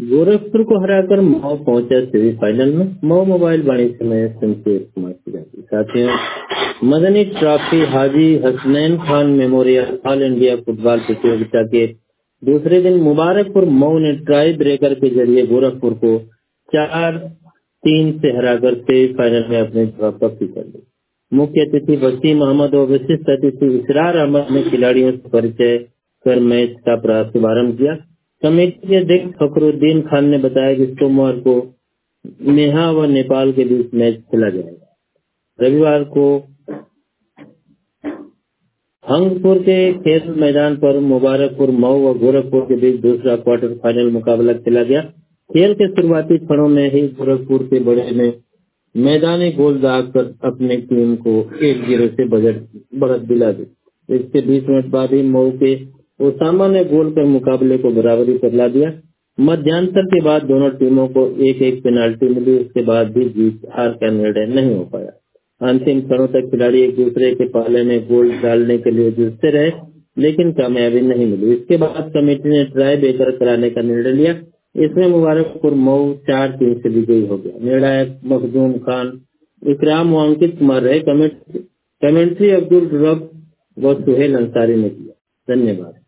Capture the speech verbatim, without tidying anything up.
गोरखपुर को हराकर मऊ पहुंचा सेमीफाइनल में। मऊ मोबाइल वाणिज्य में संतोष कुमार की जाती। साथियों, Madani trophy Haji Hasnain Khan memorial all India football प्रतियोगिता के दूसरे दिन मुबारकपुर मऊ ने ट्राई ब्रेकर के जरिए गोरखपुर को चार तीन से हराकर सेमीफाइनल में अपनी जगह पक्की कर ली। मुख्य अतिथि वसीम अहमद और विशिष्ट अतिथि इसरार अहमद ने खिलाड़ियों से परिचय कर मैच का शुभारंभ किया। कमेटी के अध्यक्ष फखरुद्दीन खान ने बताया कि सोमवार को नेहा व नेपाल के बीच मैच खेला जाएगा। रविवार को हंगपुर के खेल मैदान पर मुबारकपुर मऊ व गोरखपुर के बीच दूसरा क्वार्टर फाइनल मुकाबला खेला गया। खेल के शुरुआती क्षणों में ही गोरखपुर के बड़े ने मैदानी गोल दागकर अपनी टीम को एक जीरो से बढ़त दिला दी। इसके बीस मिनट बाद ही मऊ के ओसामा ने गोल कर मुकाबले को बराबरी पर ला दिया। मध्यांतर के बाद दोनों टीमों को एक एक पेनाल्टी मिली। उसके बाद भी जीत हार का निर्णय नहीं हो पाया। अंतिम क्षणों तक खिलाड़ी एक दूसरे के पाले में गोल डालने के लिए जूझते रहे, लेकिन कामयाबी नहीं मिली। इसके बाद कमेटी ने ट्राई ब्रेकर कराने का निर्णय लिया। इसमें मुबारकपुर मऊ चार तीन से विजयी हो गया। निर्णायक मखदूम खान, इकराम व अंकित कुमार रहे। कमेंट्री अब्दुल रब व सुहेल अंसारी ने किया। धन्यवाद।